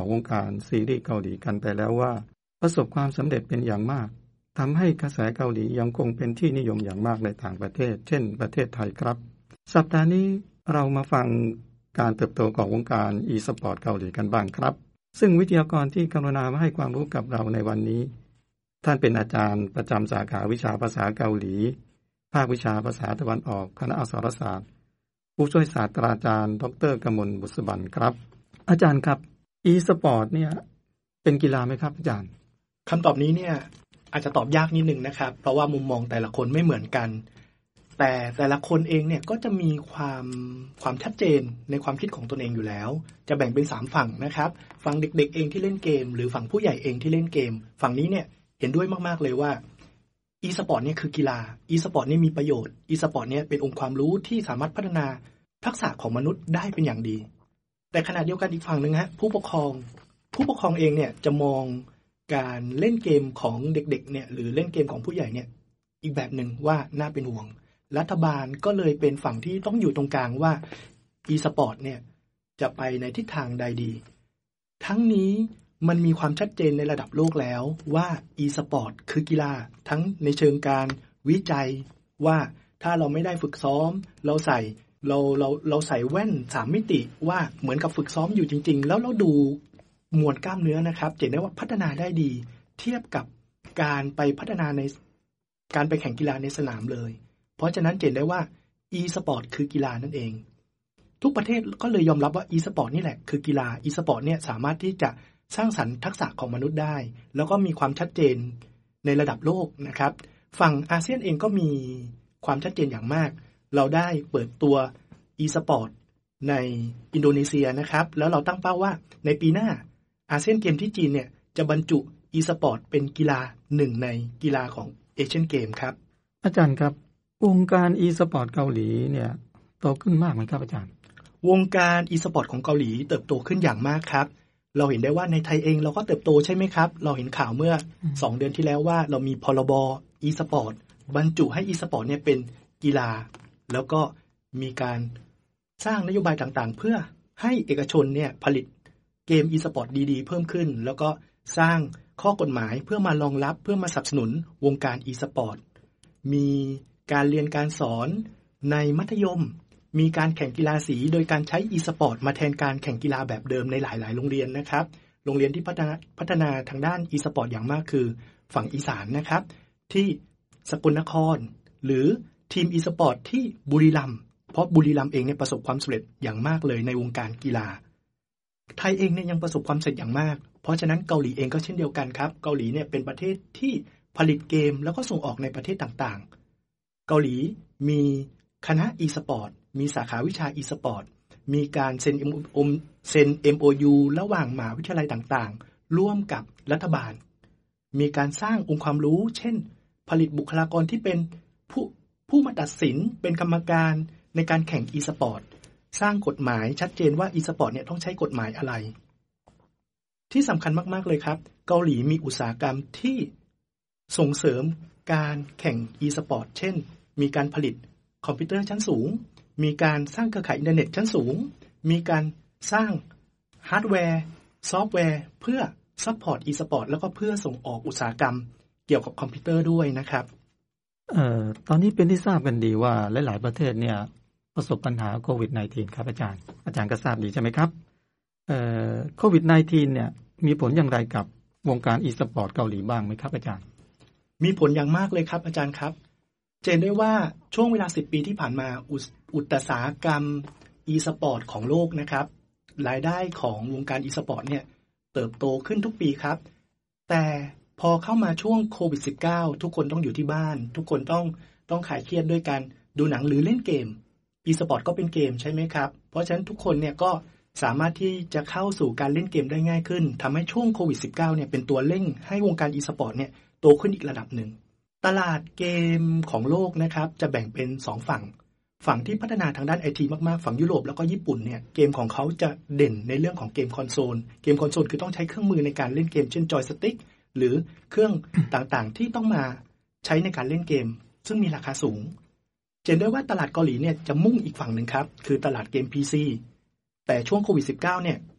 วงการซีรีส์เกาหลีกันไปแล้วว่าประสบความสำเร็จเป็นอย่างมากทำให้กระแสเกาหลียังคงเป็นที่นิยมอย่างมากในต่างประเทศเช่นประเทศไทยครับสัปดาห์นี้เรามาฟังการเติบโตของวงการ e-sport เกาหลีกันบ้างครับซึ่งวิทยากรที่กรุณามาให้ความรู้กับเราในวันนี้ท่านเป็นอาจารย์ประจำสาขาวิชาภาษาเกาหลีภาควิชาภาษาตะวันออกคณะอักษรศาสตร์ผู้ช่วยศาสตราจารย์ดร.กมลบุษบันครับอาจารย์ครับ e-sport เนี่ยเป็นกีฬาไหมครับอาจารย์คำตอบนี้เนี่ยอาจจะตอบยากนิดนึงนะครับเพราะว่ามุมมองแต่ละคนไม่เหมือนกันแต่ละคนเองเนี่ยก็จะมีความชัดเจนในความคิดของตนเองอยู่แล้วจะแบ่งเป็น3ฝั่งนะครับฝั่งเด็กๆเองที่เล่นเกมหรือฝั่งผู้ใหญ่เองที่เล่นเกมฝั่งนี้เนี่ยเห็นด้วยมากๆเลยว่า e-sport เนี่ยคือกีฬา e-sport เนี่ยมีประโยชน์ e-sport เนี่ยเป็นองค์ความรู้ที่สามารถพัฒนาทักษะของมนุษย์ได้เป็นอย่างดีแต่ขณะเดียวกันอีกฝั่งนึงฮะผู้ปกครองเองเนี่ยจะมองการเล่นเกมของเด็กๆเนี่ยหรือเล่นเกมของผู้ใหญ่เนี่ยอีกแบบนึงว่าน่าเป็นห่วงรัฐบาลก็เลยเป็นฝั่งที่ต้องอยู่ตรงกลางว่า e-sport เนี่ยจะไปในทิศทางใดดีทั้งนี้มันมีความชัดเจนในระดับโลกแล้วว่า e-sport คือกีฬาทั้งในเชิงการวิจัยว่าถ้าเราไม่ได้ฝึกซ้อมเราใส่แว่น3มิติว่าเหมือนกับฝึกซ้อมอยู่จริงๆแล้วเราดูมวลกล้ามเนื้อนะครับเห็นได้ว่าพัฒนาได้ดีเทียบกับการไปพัฒนาในการไปแข่งกีฬาในสนามเลยเพราะฉะนั้นเห็นได้ว่า e-sport คือกีฬานั่นเองทุกประเทศก็เลยยอมรับว่า e-sport นี่แหละคือกีฬา e-sport เนี่ยสามารถที่จะสร้างสรรค์ทักษะของมนุษย์ได้แล้วก็มีความชัดเจนในระดับโลกนะครับฝั่งอาเซียนเองก็มีความชัดเจนอย่างมากเราได้เปิดตัว e-sport ในอินโดนีเซียนะครับแล้วเราตั้งเป้าว่าในปีหน้าอาเซียนเกมที่จีนเนี่ยจะบรรจุ e-sport เป็นกีฬาหนึ่งในกีฬาของเอเชียนเกมครับอาจารย์ครับวงการ e-sport เกาหลีเนี่ยโตขึ้นมากไหมครับอาจารย์วงการ e-sport ของเกาหลีเติบโตขึ้นอย่างมากครับเราเห็นได้ว่าในไทยเองเราก็เติบโตใช่ไหมครับเราเห็นข่าวเมื่อ2เดือนที่แล้วว่าเรามีพรบ e-sport บรรจุให้ e-sport เนี่ยเป็นกีฬาแล้วก็มีการสร้างนโยบายต่างๆเพื่อให้เอกชนเนี่ยผลิตเกม e-sport ดีๆเพิ่มขึ้นแล้วก็สร้างข้อกฎหมายเพื่อมารองรับเพื่อมาสนับสนุนวงการ e-sport มีการเรียนการสอนในมัธยมมีการแข่งกีฬาสีโดยการใช้ e-sport มาแทนการแข่งกีฬาแบบเดิมในหลายๆโรงเรียนนะครับโรงเรียนที่พัฒนาทางด้าน e-sport อย่างมากคือฝั่งอีสานนะครับที่สกลนครหรือทีม e-sport ที่บุรีรัมย์เพราะบุรีรัมย์เองเนี่ยประสบความสำเร็จอย่างมากเลยในวงการกีฬาไทยเองเนี่ยยังประสบความสำเร็จอย่างมากเพราะฉะนั้นเกาหลีเองก็เช่นเดียวกันครับเกาหลีเนี่ยเป็นประเทศที่ผลิตเกมแล้วก็ส่งออกในประเทศต่างๆเกาหลีมีคณะ e-sport มีสาขาวิชา e-sport มีการเซ็น MOU ระหว่างมหาวิทยาลัยต่างๆร่วมกับรัฐบาลมีการสร้างองค์ความรู้เช่นผลิตบุคลากรที่เป็นผู้มาตัดสินเป็นกรรมการในการแข่ง e-sport สร้างกฎหมายชัดเจนว่า e-sport เนี่ยต้องใช้กฎหมายอะไรที่สำคัญมากๆเลยครับเกาหลีมีอุตสาหกรรมที่ส่งเสริมการแข่ง e-sport เช่นมีการผลิตคอมพิวเตอร์ชั้นสูงมีการสร้างเครือข่ายอินเทอร์เน็ตชั้นสูงมีการสร้างฮาร์ดแวร์ซอฟต์แวร์เพื่อซัพพอร์ต e-sport แล้วก็เพื่อส่งออกอุตสาหกรรมเกี่ยวกับคอมพิวเตอร์ด้วยนะครับตอนนี้เป็นที่ทราบกันดีว่าหลายๆประเทศเนี่ยประสบปัญหาโควิด -19 ครับอาจารย์ก็ทราบดีใช่ไหมครับโควิด -19 เนี่ยมีผลอย่างไรกับวงการ e-sport เกาหลีบ้างไหมครับอาจารย์มีผลอย่างมากเลยครับอาจารย์ครับเห็นได้ว่าช่วงเวลา10ปีที่ผ่านมาอุตสาหกรรม e-sport ของโลกนะครับรายได้ของวงการ e-sport เนี่ยเติบโตขึ้นทุกปีครับแต่พอเข้ามาช่วงโควิด -19 ทุกคนต้องอยู่ที่บ้านทุกคนต้องคลายเครียดด้วยการดูหนังหรือเล่นเกม e-sport ก็เป็นเกมใช่ไหมครับเพราะฉะนั้นทุกคนเนี่ยก็สามารถที่จะเข้าสู่การเล่นเกมได้ง่ายขึ้นทำให้ช่วงโควิด -19 เนี่ยเป็นตัวเร่งให้วงการ e-sport เนี่ยโตขึ้นอีกระดับหนึ่งตลาดเกมของโลกนะครับจะแบ่งเป็น2ฝั่งที่พัฒนาทางด้าน IT มากๆฝั่งยุโรปแล้วก็ญี่ปุ่นเนี่ยเกมของเขาจะเด่นในเรื่องของเกมคอนโซลคือต้องใช้เครื่องมือในการเล่นเกมเช่นจอยสติ๊กหรือเครื่องต่างๆที่ต้องมาใช้ในการเล่นเกมซึ่งมีราคาสูงเห็นได้ว่าตลาดเกาหลีเนี่ยจะมุ่งอีกฝั่งหนึ่งครับคือตลาดเกม PC แต่ช่วงโควิด -19 เนี่ย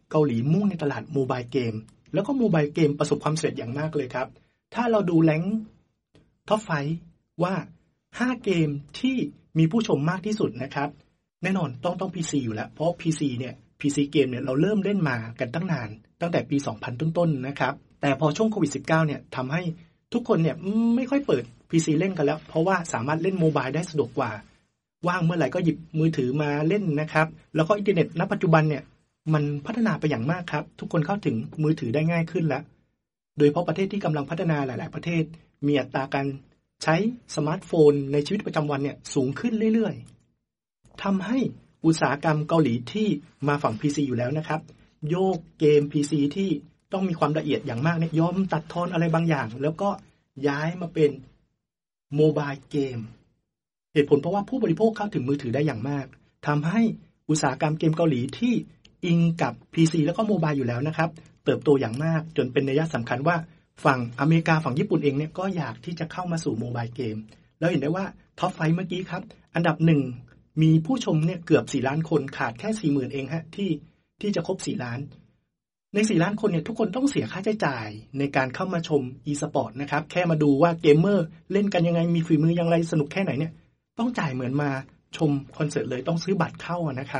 เกาหลีมุ่งในตลาดโมบายเกมแล้วก็โมบายเกมประสบความสำเร็จอย่างมากเลยครับถ้าเราดูแรงค์ท็อป5ว่า5เกมที่มีผู้ชมมากที่สุดนะครับแน่นอนต้อง PC อยู่แล้วเพราะ PC เนี่ย PC เกมเนี่ยเราเริ่มเล่นมากันตั้งนานตั้งแต่ปี 2000 ต้นๆนะครับแต่พอช่วงโควิด -19 เนี่ยทำให้ทุกคนเนี่ยไม่ค่อยเปิด PC เล่นกันแล้วเพราะว่าสามารถเล่นโมบายได้สะดวกกว่าว่างเมื่อไหร่ก็หยิบมือถือมาเล่นนะครับแล้วก็อินเทอร์เน็ตณปัจจุบันเนี่ยมันพัฒนาไปอย่างมากครับทุกคนเข้าถึงมือถือได้ง่ายขึ้นแล้วโดยเฉพาะประเทศที่กำลังพัฒนาหลายๆประเทศมีอัตราการใช้สมาร์ทโฟนในชีวิตประจำวันเนี่ยสูงขึ้นเรื่อยๆทำให้อุตสาหกรรมเกาหลีที่มาฝั่ง PC อยู่แล้วนะครับโยกเกม PC ที่ต้องมีความละเอียดอย่างมากเนี่ยยอมตัดทอนอะไรบางอย่างแล้วก็ย้ายมาเป็นโมบายเกมเหตุผลเพราะว่าผู้บริโภคเข้าถึงมือถือได้อย่างมากทำให้อุตสาหกรรมเกมเกาหลีที่อิงกับ PC แล้วก็โมบายอยู่แล้วนะครับเติบโตอย่างมากจนเป็นนัยสำคัญว่าฝั่งอเมริกาฝั่งญี่ปุ่นเองเนี่ยก็อยากที่จะเข้ามาสู่โมบายเกมแล้วเห็นได้ว่าท็อป5เมื่อกี้ครับอันดับ1มีผู้ชมเนี่ยเกือบ4ล้านคนขาดแค่ 40,000 เองฮะที่จะครบ4ล้านใน4ล้านคนเนี่ยทุกคนต้องเสียค่าใช้จ่ายในการเข้ามาชม e-sport นะครับแค่มาดูว่าเกมเมอร์เล่นกันยังไงมีฝีมืออย่างไรสนุกแค่ไหนเนี่ยต้องจ่ายเหมือนมาชมคอนเสิร์ตเลยต้องซื้อบัตรเข้านะครับ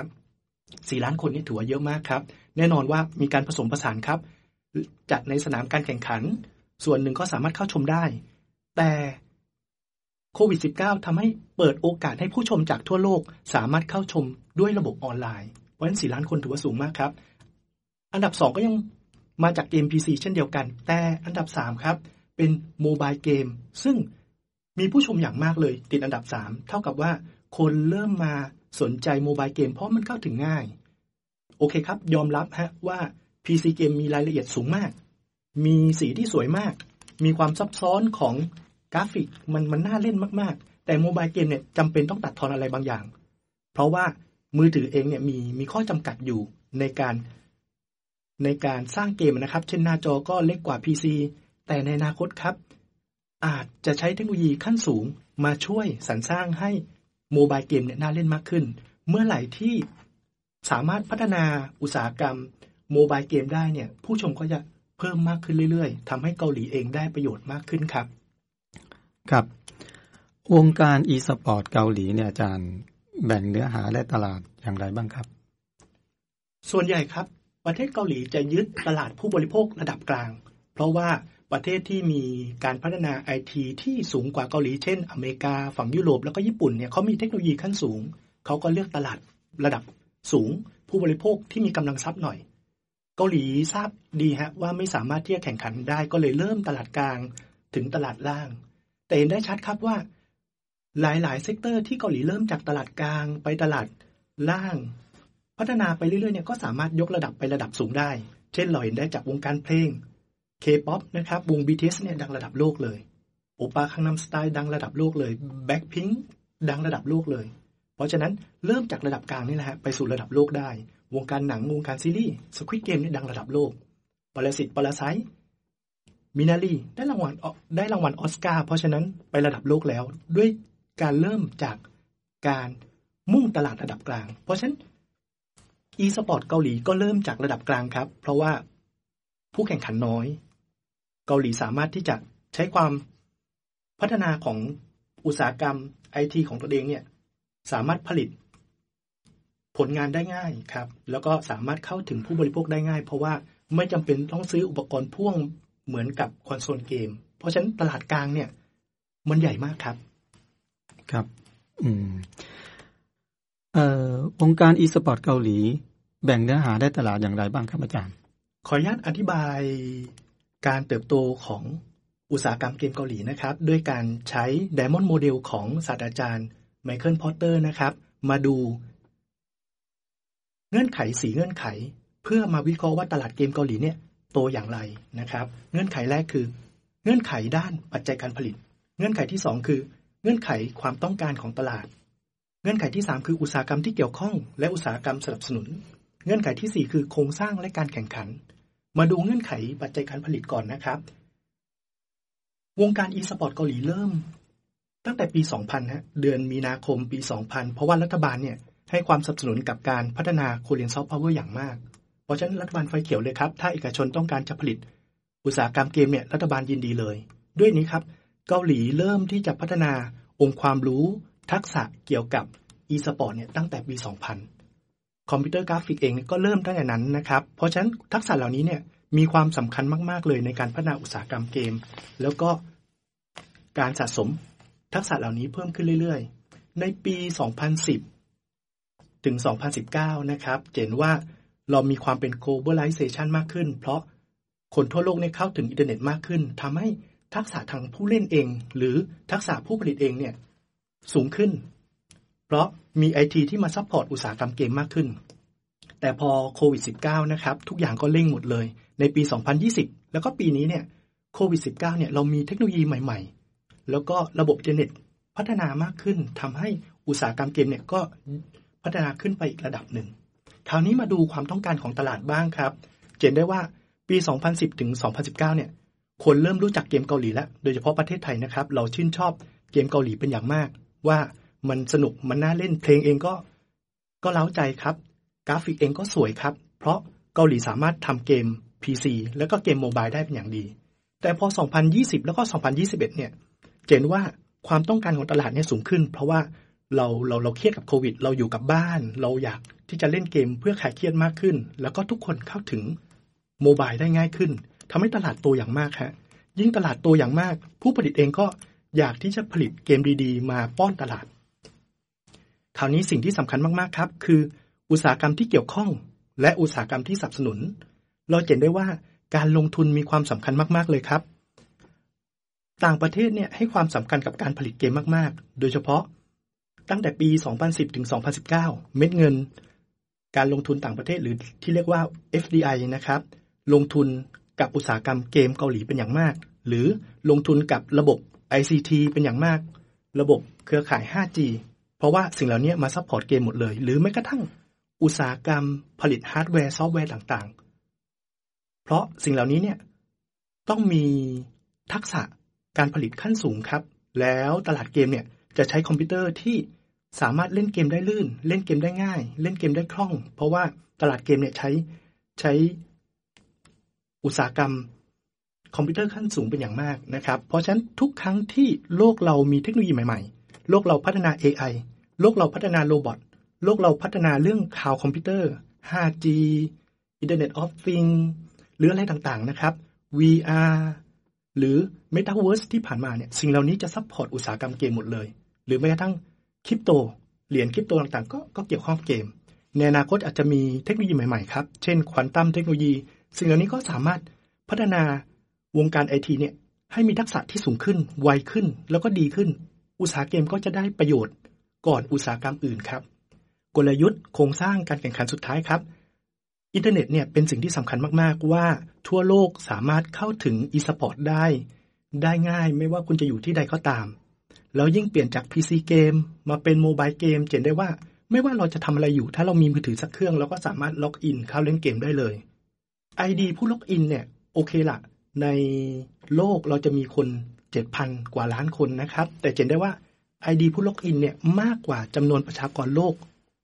4ล้านคนนี่ถือว่าเยอะมากครับแน่นอนว่ามีการผสมผสานครับจัดในสนามการแข่งขันส่วนหนึ่งก็สามารถเข้าชมได้แต่โควิด -19 ทำให้เปิดโอกาสให้ผู้ชมจากทั่วโลกสามารถเข้าชมด้วยระบบออนไลน์เพราะฉะนั้น4ล้านคนถือว่าสูงมากครับอันดับ2ก็ยังมาจากเกม PC เช่นเดียวกันแต่อันดับ3ครับเป็นโมบายเกมซึ่งมีผู้ชมอย่างมากเลยติดอันดับ3เท่ากับว่าคนเริ่มมาสนใจโมบายเกมเพราะมันเข้าถึงง่ายโอเคครับยอมรับฮะว่า PC เกมมีรายละเอียดสูงมากมีสีที่สวยมากมีความซับซ้อนของกราฟิกมันน่าเล่นมากๆแต่โมบายเกมเนี่ยจำเป็นต้องตัดทอนอะไรบางอย่างเพราะว่ามือถือเองเนี่ยมีข้อจำกัดอยู่ในการสร้างเกมนะครับเช่นหน้าจอก็เล็กกว่า PC แต่ในอนาคตครับอาจจะใช้เทคโนโลยีขั้นสูงมาช่วยสรรสร้างให้โมบายเกมเนี่ยน่าเล่นมากขึ้นเมื่อไหร่ที่สามารถพัฒนาอุตสาหกรรมโมบายเกมได้เนี่ยผู้ชมก็จะเพิ่มมากขึ้นเรื่อยๆทำให้เกาหลีเองได้ประโยชน์มากขึ้นครับครับวงการ e-sport เกาหลีเนี่ยอาจารย์แบ่งเนื้อหาและตลาดอย่างไรบ้างครับส่วนใหญ่ครับประเทศเกาหลีจะยึดตลาดผู้บริโภคระดับกลางเพราะว่าประเทศที่มีการพัฒนา IT ที่สูงกว่าเกาหลีเช่นอเมริกาฝั่งยุโรปแล้วก็ญี่ปุ่นเนี่ยเขามีเทคโนโลยีขั้นสูงเขาก็เลือกตลาดระดับสูงผู้บริโภคที่มีกำลังทรัพย์หน่อยเกาหลีทราบดีฮะว่าไม่สามารถที่จะแข่งขันได้ก็เลยเริ่มตลาดกลางถึงตลาดล่างแต่เห็นได้ชัดครับว่าหลายๆเซกเตอร์ที่เกาหลีเริ่มจากตลาดกลางไปตลาดล่างพัฒนาไปเรื่อยๆเนี่ยก็สามารถยกระดับไประดับสูงได้เช่นเราเห็นได้จากวงการเพลง K-pop นะครับวง BTS เนี่ยดังระดับโลกเลยโอปาคังนัมสไตล์ดังระดับโลกเลย Blackpink ดังระดับโลกเลยเพราะฉะนั้นเริ่มจากระดับกลางนี่แหละฮะไปสู่ระดับโลกได้วงการหนังวงการซีรีส์ Squid Game เนี่ยดังระดับโลกปรสิตปรสัยมินารีได้รางวัลออสการ์เพราะฉะนั้นไประดับโลกแล้วด้วยการเริ่มจากการมุ่งตลาดระดับกลางเพราะฉะนั้น e-sport เกาหลีก็เริ่มจากระดับกลางครับเพราะว่าผู้แข่งขันน้อยเกาหลีสามารถที่จะใช้ความพัฒนาของอุตสาหกรรม IT ของตัวเองเนี่ยสามารถผลิตผลงานได้ง่ายครับแล้วก็สามารถเข้าถึงผู้บริโภคได้ง่ายเพราะว่าไม่จำเป็นต้องซื้ออุปกรณ์พ่วงเหมือนกับคอนโซลเกมเพราะฉะนั้นตลาดกลางเนี่ยมันใหญ่มากครับครับวงการ e-sport เกาหลีแบ่งเนื้อหาได้ตลาดอย่างไรบ้างครับอาจารย์ขออนุญาตอธิบายการเติบโตของอุตสาหกรรมเกมเกาหลีนะครับด้วยการใช้ Diamond Model ของศาสตราจารย์ไมเคิลพอตเตอร์นะครับมาดูเงื่อนไข4เงื่อนไขเพื่อมาวิเคราะห์ว่าตลาดเกมเกาหลีเนี่ยโตอย่างไรนะครับเงื่อนไขแรกคือเงื่อนไขด้านปัจจัยการผลิตเงื่อนไขที่2คือเงื่อนไขความต้องการของตลาดเงื่อนไขที่3คืออุตสาหกรรมที่เกี่ยวข้องและอุตสาหกรรมสนับสนุนเงื่อนไขที่4คือโครงสร้างและการแข่งขันมาดูเงื่อนไขปัจจัยการผลิตก่อนนะครับวงการ e-sport เกาหลีเริ่มตั้งแต่ปี 2000 ฮะเดือนมีนาคมปี 2000เพราะว่ารัฐบาลเนี่ยให้ความสนับสนุนกับการพัฒนา Korean Soft Power อย่างมากเพราะฉะนั้นรัฐบาลไฟเขียวเลยครับถ้าเอกชนต้องการจะผลิตอุตสาหกรรมเกมเนี่ยรัฐบาลยินดีเลยด้วยนี้ครับเกาหลีเริ่มที่จะพัฒนาองค์ความรู้ทักษะเกี่ยวกับ e-sport เนี่ยตั้งแต่ปี 2000 คอมพิวเตอร์กราฟิกเองก็เริ่มตั้งแต่นั้นนะครับเพราะฉะนั้นทักษะเหล่านี้เนี่ยมีความสำคัญมากๆเลยในการพัฒนาอุตสาหกรรมเกมแล้วก็การสะสมทักษะเหล่านี้เพิ่มขึ้นเรื่อยๆในปี 2010 ถึง 2019 นะครับเห็นว่าเรามีความเป็น globalization มากขึ้นเพราะคนทั่วโลกเนี่ยเข้าถึงอินเทอร์เน็ตมากขึ้นทำให้ทักษะทางผู้เล่นเองหรือทักษะผู้ผลิตเองเนี่ยสูงขึ้นเพราะมี IT ที่มาซัพพอร์ตอุตสาหกรรมเกมมากขึ้นแต่พอโควิด -19 นะครับทุกอย่างก็เร่งหมดเลยในปี 2020 แล้วก็ปีนี้เนี่ยโควิด -19 เนี่ยเรามีเทคโนโลยีใหม่ๆแล้วก็ระบบอินเทอร์เน็ตพัฒนามากขึ้นทำให้อุตสาหกรรมเกมเนี่ยก็พัฒนาขึ้นไปอีกระดับหนึ่งคราวนี้มาดูความต้องการของตลาดบ้างครับเห็นได้ว่าปี 2010 ถึง 2019 เนี่ยคนเริ่มรู้จักเกมเกาหลีแล้วโดยเฉพาะประเทศไทยนะครับเราชื่นชอบเกมเกาหลีเป็นอย่างมากว่ามันสนุกมันน่าเล่นเพลงเองก็เร้าใจครับกราฟิกเองก็สวยครับเพราะเกาหลีสามารถทำเกม PC แล้วก็เกมโมบายได้เป็นอย่างดีแต่พอ 2020 แล้วก็ 2021 เนี่ยเห็นว่าความต้องการของตลาดเนี่ยสูงขึ้นเพราะว่าเราเครียดกับโควิดเราอยู่กับบ้านเราอยากที่จะเล่นเกมเพื่อคลายเครียดมากขึ้นแล้วก็ทุกคนเข้าถึงโมบายได้ง่ายขึ้นทำให้ตลาดโตอย่างมากฮะยิ่งตลาดโตอย่างมากผู้ผลิตเองก็อยากที่จะผลิตเกมดีๆมาป้อนตลาดคราวนี้สิ่งที่สำคัญมากๆครับคืออุตสาหกรรมที่เกี่ยวข้องและอุตสาหกรรมที่สนับสนุนเราเห็นได้ว่าการลงทุนมีความสำคัญมากๆเลยครับต่างประเทศเนี่ยให้ความสำคัญกับการผลิตเกมมากๆโดยเฉพาะตั้งแต่ปี 2010 ถึง 2019 เม็ดเงินการลงทุนต่างประเทศหรือที่เรียกว่า FDI นะครับลงทุนกับอุตสาหกรรมเกมเกาหลีเป็นอย่างมากหรือลงทุนกับระบบ ICT เป็นอย่างมากระบบเครือข่าย 5G เพราะว่าสิ่งเหล่านี้มาซัพพอร์ตเกมหมดเลยหรือแม้กระทั่งอุตสาหกรรมผลิตฮาร์ดแวร์ซอฟต์แวร์ต่างๆเพราะสิ่งเหล่านี้เนี่ยต้องมีทักษะการผลิตขั้นสูงครับแล้วตลาดเกมเนี่ยจะใช้คอมพิวเตอร์ที่สามารถเล่นเกมได้ลื่นเล่นเกมได้ง่ายเล่นเกมได้คล่องเพราะว่าตลาดเกมเนี่ยใช้อุตสาหกรรมคอมพิวเตอร์ขั้นสูงเป็นอย่างมากนะครับเพราะฉะนั้นทุกครั้งที่โลกเรามีเทคโนโลยีใหม่ๆโลกเราพัฒนา AI โลกเราพัฒนาโรบอทโลกเราพัฒนาเรื่องข่าวคอมพิวเตอร์ 5G Internet of Things หรืออะไรต่างๆนะครับ VR หรือ Metaverse ที่ผ่านมาเนี่ยสิ่งเหล่านี้จะซัพพอร์ตอุตสาหกรรมเกมหมดเลยหรือแม้กระทั่งคริปโตเหรียญคริปโตต่างๆก็เกี่ยวข้องเกมในอนาคตอาจจะมีเทคโนโลยีใหม่ๆครับเช่นควอนตัมเทคโนโลยีสิ่งเหล่านี้ก็สามารถพัฒนาวงการ IT เนี่ยให้มีทักษะที่สูงขึ้นไวขึ้นแล้วก็ดีขึ้นอุตสาหกรรมก็จะได้ประโยชน์ก่อนอุตสาหกรรมอื่นครับกลยุทธ์โครงสร้างการแข่งขันสุดท้ายครับอินเทอร์เน็ตเนี่ยเป็นสิ่งที่สำคัญมากๆว่าทั่วโลกสามารถเข้าถึง e-sport ได้ง่ายไม่ว่าคุณจะอยู่ที่ใดก็ตามแล้วยิ่งเปลี่ยนจาก PC เกมมาเป็นโมบายเกมเห็นได้ว่าไม่ว่าเราจะทำอะไรอยู่ถ้าเรามีมือถือสักเครื่องเราก็สามารถล็อกอินเข้าเล่นเกมได้เลย ID ผู้ล็อกอินเนี่ยโอเคละในโลกเราจะมีคน 7,000 กว่าล้านคนนะครับแต่เห็นได้ว่า ID ผู้ล็อกอินเนี่ยมากกว่าจำนวนประชากรโลก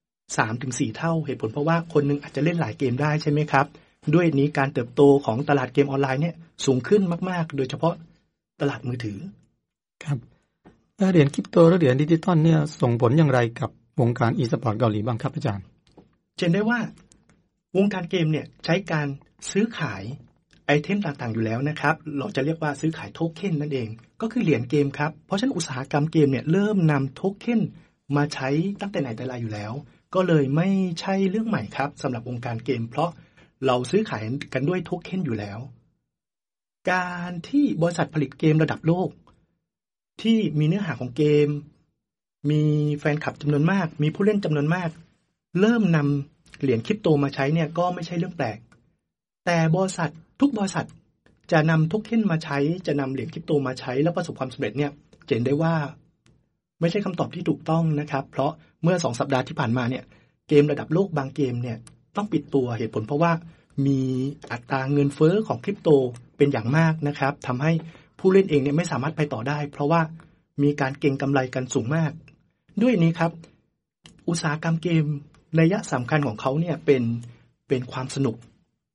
3-4 เท่าเหตุผลเพราะว่าคนนึงอาจจะเล่นหลายเกมได้ใช่ไหมครับด้วยนี้การเติบโตของตลาดเกมออนไลน์เนี่ยสูงขึ้นมากๆโดยเฉพาะตลาดมือถือครับเหรียญคริปโตและเหรียญดิจิตอลเนี่ยส่งผลอย่างไรกับวงการ e-sport เกาหลีบ้างครับอาจารย์เห็นได้ว่าวงการเกมเนี่ยใช้การซื้อขายไอเทมต่างๆอยู่แล้วนะครับเราจะเรียกว่าซื้อขายโทเค็นนั่นเองก็คือเหรียญเกมครับเพราะฉะนั้นอุตสาหกรรมเกมเนี่ยเริ่มนำโทเค็นมาใช้ตั้งแต่ไหนแต่ไรอยู่แล้วก็เลยไม่ใช่เรื่องใหม่ครับสำหรับวงการเกมเพราะเราซื้อขายกันด้วยโทเค็นอยู่แล้วการที่บริษัทผลิตเกมระดับโลกที่มีเนื้อหาของเกมมีแฟนคลับจำนวนมากมีผู้เล่นจำนวนมากเริ่มนำเหรียญคริปโตมาใช้เนี่ยก็ไม่ใช่เรื่องแปลกแต่ทุกบริษัทจะนำโทเค็นมาใช้จะนำเหรียญคริปโตมาใช้แล้วประสบความสำเร็จเนี่ยเห็นได้ว่าไม่ใช่คำตอบที่ถูกต้องนะครับเพราะเมื่อ2 สัปดาห์ที่ผ่านมาเนี่ยเกมระดับโลกบางเกมเนี่ยต้องปิดตัวเหตุผลเพราะว่ามีอัตราเงินเฟ้อของคริปโตเป็นอย่างมากนะครับทำให้ผู้เล่นเองเนี่ยไม่สามารถไปต่อได้เพราะว่ามีการเก็งกำไรกันสูงมากด้วยนี้ครับอุตสาหกรรมเกมนัยสำคัญของเขาเนี่ยเป็นความสนุก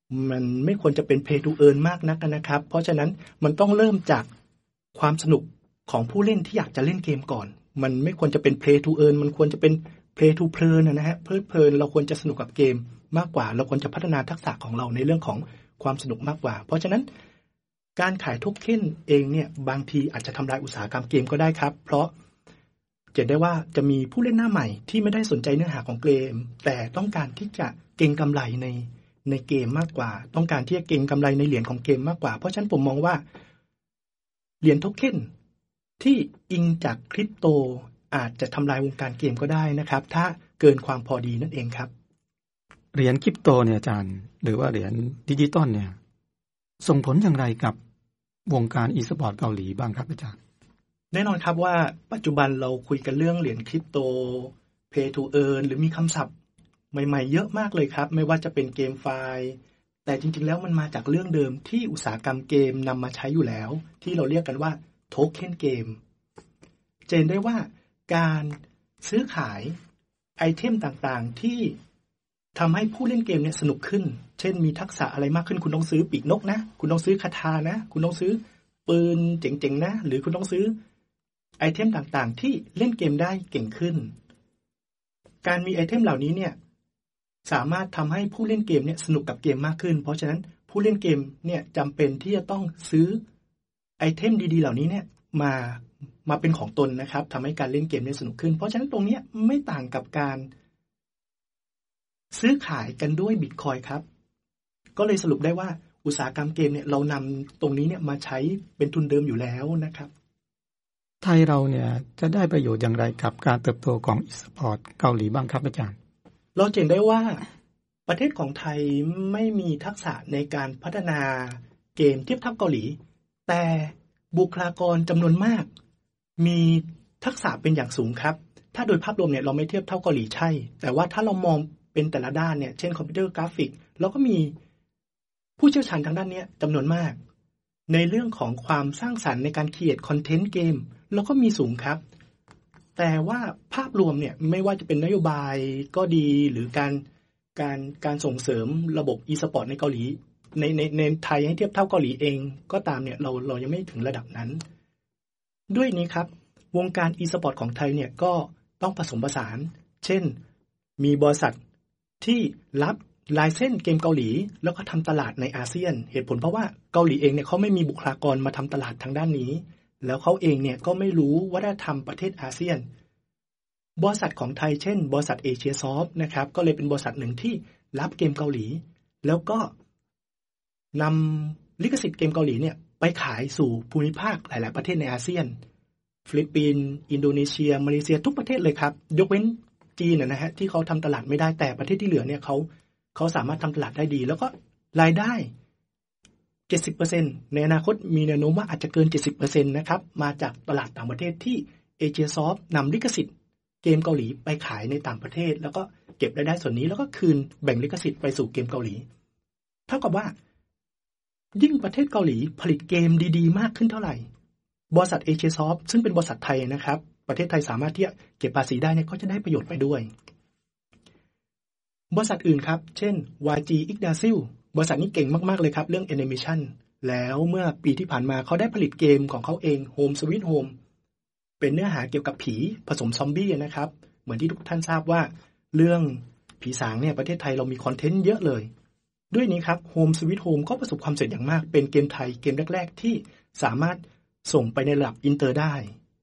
มันไม่ควรจะเป็น pay to earn มากนักนะครับเพราะฉะนั้นมันต้องเริ่มจากความสนุกของผู้เล่นที่อยากจะเล่นเกมก่อนมันไม่ควรจะเป็น play to earn มันควรจะเป็น play to เพลินนะฮะเพลิดเพลินเราควรจะสนุกกับเกมมากกว่าเราควรจะพัฒนาทักษะของเราในเรื่องของความสนุกมากกว่าเพราะฉะนั้นการขายโทเค็นเองเนี่ยบางทีอาจจะทำลายอุตสาหกรรมเกมก็ได้ครับเพราะเห็นได้ว่าจะมีผู้เล่นหน้าใหม่ที่ไม่ได้สนใจเนื้อหาของเกมแต่ต้องการที่จะเก็งกำไรในเกมมากกว่าต้องการที่จะเก็งกำไรในเหรียญของเกมมากกว่าเพราะฉะนั้นผมมองว่าเหรียญโทเค็นที่อิงจากคริปโตอาจจะทำลายวงการเกมก็ได้นะครับถ้าเกินความพอดีนั่นเองครับเหรียญคริปโตเนี่ยอาจารย์หรือว่าเหรียญดิจิตอลเนี่ยส่งผลอย่างไรกับวงการอีสปอร์ตเกาหลีบ้างครับอาจารย์แน่นอนครับว่าปัจจุบันเราคุยกันเรื่องเหรียญคริปโต Pay to Earn หรือมีคำศัพท์ใหม่ๆเยอะมากเลยครับไม่ว่าจะเป็นเกมไฟล์แต่จริงๆแล้วมันมาจากเรื่องเดิมที่อุตสาหกรรมเกมนำมาใช้อยู่แล้วที่เราเรียกกันว่าโทเค็นเกมเจนได้ว่าการซื้อขายไอเทมต่างๆที่ทำให้ผู้เล่นเกมเนี่ยสนุกขึ้นเช่นมีทักษะอะไรมากขึ้นคุณต้องซื้อปีกนกนะคุณต้องซื้อคาถานะคุณต้องซื้อปืนเจ๋งๆนะหรือคุณต้องซื้อไอเทมต่างๆที่เล่นเกมได้เก่งขึ้นการมีไอเทมเหล่านี้เนี่ยสามารถทำให้ผู้เล่นเกมเนี่ยสนุกกับเกมมากขึ้นเพราะฉะนั้นผู้เล่นเกมเนี่ยจำเป็นที่จะต้องซื้อไอเทมดีๆเหล่านี้เนี่ยมาเป็นของตนนะครับทำให้การเล่นเกมเนี่ยสนุกขึ้นเพราะฉะนั้นตรงนี้ไม่ต่างกับการซื้อขายกันด้วยบิตคอยน์ครับก็เลยสรุปได้ว่าอุตสาหกรรมเกมเนี่ยเรานำตรงนี้เนี่ยมาใช้เป็นทุนเดิมอยู่แล้วนะครับไทยเราเนี่ยจะได้ประโยชน์อย่างไรกับการเติบโตของอีสปอร์ตเกาหลีบ้างครับอาจารย์เราเห็นได้ว่าประเทศของไทยไม่มีทักษะในการพัฒนาเกมเทียบเท่าเกาหลีแต่บุคลากรจำนวนมากมีทักษะเป็นอย่างสูงครับถ้าโดยภาพรวมเนี่ยเราไม่เทียบเท่าเกาหลีใช่แต่ว่าถ้าเรามองเป็นแต่ละด้านเนี่ยเช่นคอมพิวเตอร์กราฟิกเราก็มีผู้เชี่ยวชาญทางด้านนี้จำนวนมากในเรื่องของความสร้างสรรค์ในการเขียนคอนเทนต์เกมเราก็มีสูงครับแต่ว่าภาพรวมเนี่ยไม่ว่าจะเป็นนโยบายก็ดีหรือการส่งเสริมระบบ e-sport ในเกาหลีในไทยให้เทียบเท่าเกาหลีเองก็ตามเนี่ยเรายังไม่ถึงระดับนั้นด้วยนี้ครับวงการ e-sport ของไทยเนี่ยก็ต้องผสมผสานเช่นมีบริษัทที่รับลายเส้นเกมเกาหลีแล้วก็ทำตลาดในอาเซียนเหตุผลเพราะว่าเกาหลีเองเนี่ยเขาไม่มีบุคลากรมาทำตลาดทางด้านนี้แล้วเขาเองเนี่ยก็ไม่รู้วัฒนธรรมประเทศอาเซียนบริษัทของไทยเช่นบริษัทเอเชียซอฟต์นะครับก็เลยเป็นบริษัทหนึ่งที่รับเกมเกาหลีแล้วก็นำลิขสิทธิ์เกมเกาหลีเนี่ยไปขายสู่ภูมิภาคหลายๆประเทศในอาเซียนฟิลิปปินส์อินโดนีเซียมาเลเซียทุกประเทศเลยครับยกเว้นจีนนะฮะที่เขาทำตลาดไม่ได้แต่ประเทศที่เหลือเนี่ยเขาสามารถทำตลาดได้ดีแล้วก็รายได้ 70% ในอนาคตมีแนวโน้มว่าอาจจะเกิน 70% นะครับมาจากตลาดต่างประเทศที่เอเชียซอฟต์นำลิขสิทธิ์เกมเกาหลีไปขายในต่างประเทศแล้วก็เก็บรายได้ส่วนนี้แล้วก็คืนแบ่งลิขสิทธิ์ไปสู่เกมเกาหลีเท่ากับว่ายิ่งประเทศเกาหลีผลิตเกมดีๆมากขึ้นเท่าไหร่บริษัทเอเชียซอฟต์ซึ่งเป็นบริษัทไทยนะครับประเทศไทยสามารถที่จะเก็บภาษีได้เนี่ยก็จะได้ประโยชน์ไปด้วยบริษัทอื่นครับเช่น YG Yggdrasil บริษัทนี้เก่งมากๆเลยครับเรื่องแอนิเมชันแล้วเมื่อปีที่ผ่านมาเขาได้ผลิตเกมของเขาเอง Home Sweet Home เป็นเนื้อหาเกี่ยวกับผีผสมซอมบี้นะครับเหมือนที่ทุกท่านทราบว่าเรื่องผีสางเนี่ยประเทศไทยเรามีคอนเทนต์เยอะเลยด้วยนี้ครับ Home Sweet Home ก็ประสบความสำเร็จอย่างมากเป็นเกมไทยเกมแรกๆที่สามารถส่งไปในระดับอินเตอร์ได้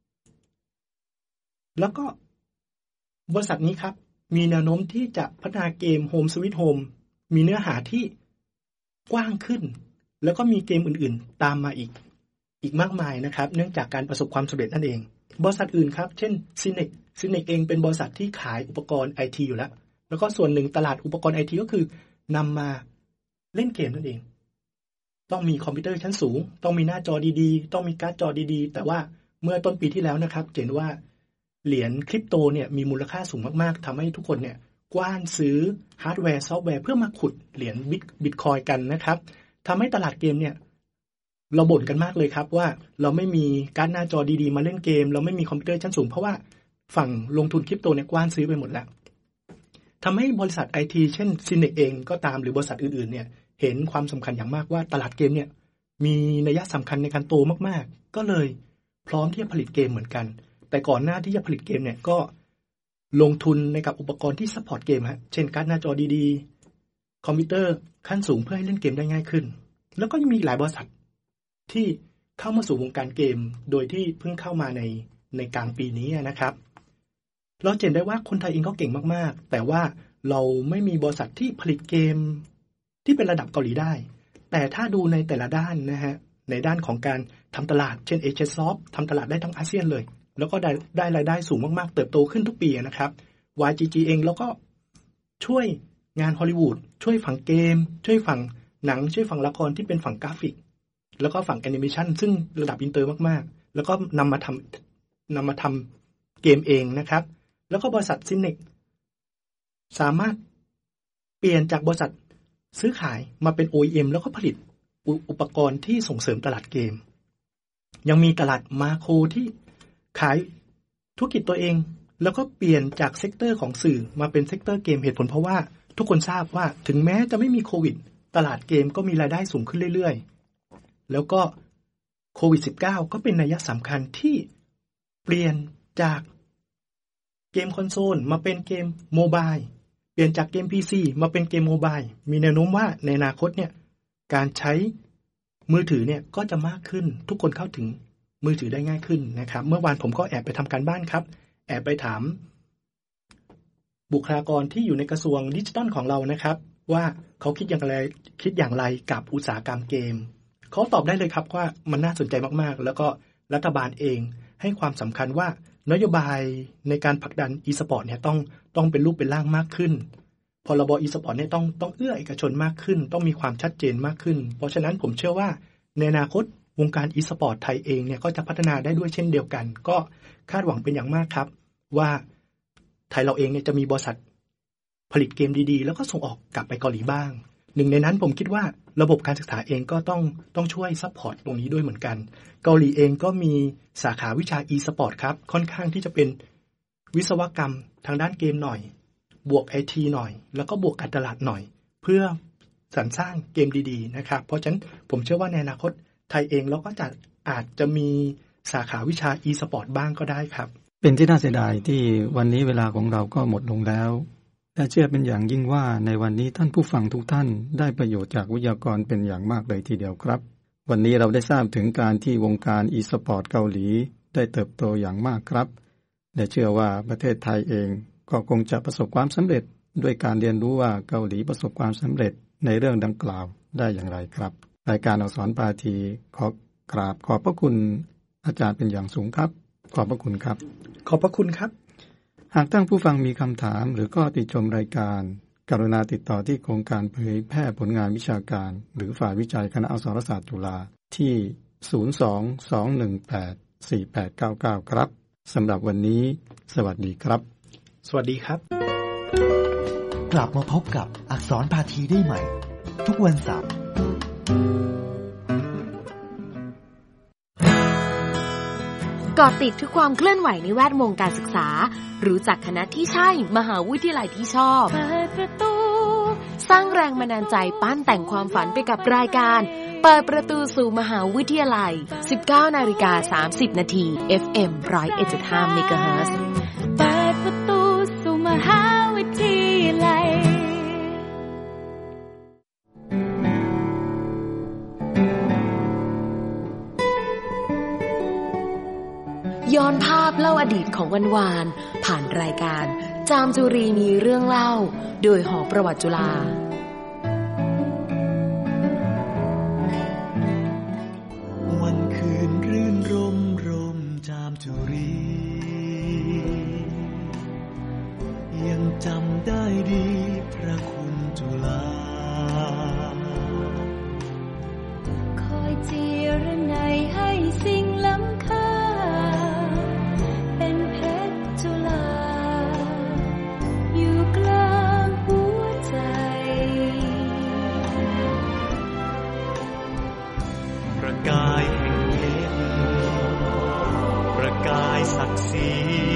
แล้วก็บริษัทนี้ครับมีแนวโน้มที่จะพัฒนาเกม Home Sweet Home มีเนื้อหาที่กว้างขึ้นแล้วก็มีเกมอื่นๆตามมาอีกมากมายนะครับเนื่องจากการประสบความสำเร็จนั่นเองบริษัทอื่นครับเช่น Cinex เองเป็นบริษัทที่ขายอุปกรณ์ IT อยู่แล้วก็ส่วนหนึ่งตลาดอุปกรณ์ IT ก็คือนำมาเล่นเกมนั่นเองต้องมีคอมพิวเตอร์ชั้นสูงต้องมีหน้าจอดีๆต้องมีการ์ดจอดีๆแต่ว่าเมื่อต้นปีที่แล้วนะครับเห็นว่าเหรียญคริปโตเนี่ยมีมูลค่าสูงมากๆทำให้ทุกคนเนี่ยกว้านซื้อฮาร์ดแวร์ซอฟต์แวร์เพื่อมาขุดเหรียญบิตคอยน์กันนะครับทำให้ตลาดเกมเนี่ยเราบ่นกันมากเลยครับว่าเราไม่มีการ์ดหน้าจอดีๆมาเล่นเกมเราไม่มีคอมพิวเตอร์ชั้นสูงเพราะว่าฝั่งลงทุนคริปโตเนี่ยกว้านซื้อไปหมดแล้วทำให้บริษัท IT เช่น Cinex เองก็ตามหรือบริษัทอื่นๆเนี่ยเห็นความสำคัญอย่างมากว่าตลาดเกมเนี่ยมีนัยสำคัญในการโตมากๆก็เลยพร้อมที่จะผลิตเกมเหมือนกันแต่ก่อนหน้าที่จะผลิตเกมเนี่ยก็ลงทุนในกับอุปกรณ์ที่ซัพพอร์ตเกมฮะเช่นการ์ดหน้าจอดีๆคอมพิวเตอร์ขั้นสูงเพื่อให้เล่นเกมได้ง่ายขึ้นแล้วก็ยังมีหลายบริษัทที่เข้ามาสู่วงการเกมโดยที่เพิ่งเข้ามาในกลางปีนี้นะครับเราเห็นได้ว่าคนไทยเองก็เก่งมากๆแต่ว่าเราไม่มีบริษัทที่ผลิตเกมที่เป็นระดับเกาหลีได้แต่ถ้าดูในแต่ละด้านนะฮะในด้านของการทำตลาดเช่น Asiasoft ทำตลาดได้ทั้งอาเซียนเลยแล้วก็ได้รายได้สูงมากๆเติบโตขึ้นทุกปีนะครับ YGG เองแล้วก็ช่วยงานฮอลลีวูดช่วยฝั่งเกมช่วยฝั่งหนังช่วยฝั่งละครที่เป็นฝั่งกราฟิกแล้วก็ฝั่งแอนิเมชันซึ่งระดับอินเตอร์มากๆแล้วก็นำมาทำเกมเองนะครับแล้วก็บริษัทซินเน็กสามารถเปลี่ยนจากบริษัทซื้อขายมาเป็น OEM แล้วก็ผลิตอุปกรณ์ที่ส่งเสริมตลาดเกมยังมีตลาดมาโครที่ขายธุรกิจตัวเองแล้วก็เปลี่ยนจากเซกเตอร์ของสื่อมาเป็นเซกเตอร์เกมเหตุผลเพราะว่าทุกคนทราบว่าถึงแม้จะไม่มีโควิดตลาดเกมก็มีรายได้สูงขึ้นเรื่อยๆแล้วก็โควิด -19 ก็เป็นนัยสำคัญที่เปลี่ยนจากเกมคอนโซลมาเป็นเกมโมบายเปลี่ยนจากเกม PC มาเป็นเกมโมบายมีแนวโน้มว่าในอนาคตเนี่ยการใช้มือถือเนี่ยก็จะมากขึ้นทุกคนเข้าถึงมือถือได้ง่ายขึ้นนะครับเมื่อวานผมก็แอบไปทำการบ้านครับแอบไปถามบุคลากรที่อยู่ในกระทรวงดิจิทัลของเรานะครับว่าเขาคิดอย่างไรกับอุตสาหกรรมเกมเขาตอบได้เลยครับว่ามันน่าสนใจมากๆแล้วก็รัฐบาลเองให้ความสำคัญว่านโยบายในการผลักดัน e-sport เนี่ยต้องเป็นรูปเป็นร่างมากขึ้นพรบ e-sport เนี่ยต้องเอื้อเอกชนมากขึ้นต้องมีความชัดเจนมากขึ้นเพราะฉะนั้นผมเชื่อว่าในอนาคตวงการ e-sport ไทยเองเนี่ยก็จะพัฒนาได้ด้วยเช่นเดียวกันก็คาดหวังเป็นอย่างมากครับว่าไทยเราเองเนี่ยจะมีบริษัทผลิตเกมดีๆแล้วก็ส่งออกกลับไปเกาหลีบ้างหนึ่งในนั้นผมคิดว่าระบบการศึกษาเองก็ต้องช่วยซัพพอร์ตตรงนี้ด้วยเหมือนกันเกาหลีเองก็มีสาขาวิชา e-sport ครับค่อนข้างที่จะเป็นวิศวกรรมทางด้านเกมหน่อยบวก IT หน่อยแล้วก็บวกการตลาดหน่อยเพื่อสรรสร้างเกมดีๆนะครับเพราะฉะนั้นผมเชื่อว่าในอนาคตไทยเองเราก็อาจจะมีสาขาวิชา e-sport บ้างก็ได้ครับเป็นที่น่าเสียดายที่วันนี้เวลาของเราก็หมดลงแล้วและเชื่อเป็นอย่างยิ่งว่าในวันนี้ท่านผู้ฟังทุกท่านได้ประโยชน์จากวิทยากรเป็นอย่างมากเลยทีเดียวครับวันนี้เราได้ทราบถึงการที่วงการ e-sport เกาหลีได้เติบโตอย่างมากครับและเชื่อว่าประเทศไทยเองก็คงจะประสบความสำเร็จด้วยการเรียนรู้ว่าเกาหลีประสบความสำเร็จในเรื่องดังกล่าวได้อย่างไรครับรายการอักษรภาคีขอกราบขอบพระคุณอาจารย์เป็นอย่างสูงครับขอบพระคุณครับขอบพระคุณครับหากท่านผู้ฟังมีคำถามหรือข้อติชมรายการกรุณาติดต่อที่โครงการเผยแพร่ผลงานวิชาการหรือฝ่ายวิจัยคณะอักษรศาสตร์จุฬาที่02-218-4899ครับสำหรับวันนี้สวัสดีครับสวัสดีครับกลับมาพบกับอักษรภาคีได้ใหม่ทุกวันเสาร์เกาะติดทุกความเคลื่อนไหวในแวดวงการศึกษารู้จักคณะที่ใช่มหาวิทยาลัยที่ชอบเปิดประตูสร้างแรงบันดาลใจปั้นแต่งความฝันไปกับรายการเปิดประตูสู่มหาวิทยาลัย 19:30 น. FM 101.5 เมกะเฮิรตซ์เปิดประตูสู่มหาวิทยาลัยย้อนภาพเล่าอดีตของวันวานผ่านรายการจามจุรีมีเรื่องเล่าโดยหอประวัติจุฬาวันคืนรื่นรมจามจุรียังจำได้ดีพระคุณจุฬาคอยเจียรนัยให้สิ่งล้ำค่าเป็นเพชรจุฬาอยู่กลางหัวใจประกายแห่งเพชรประกายศักดิ์ศรี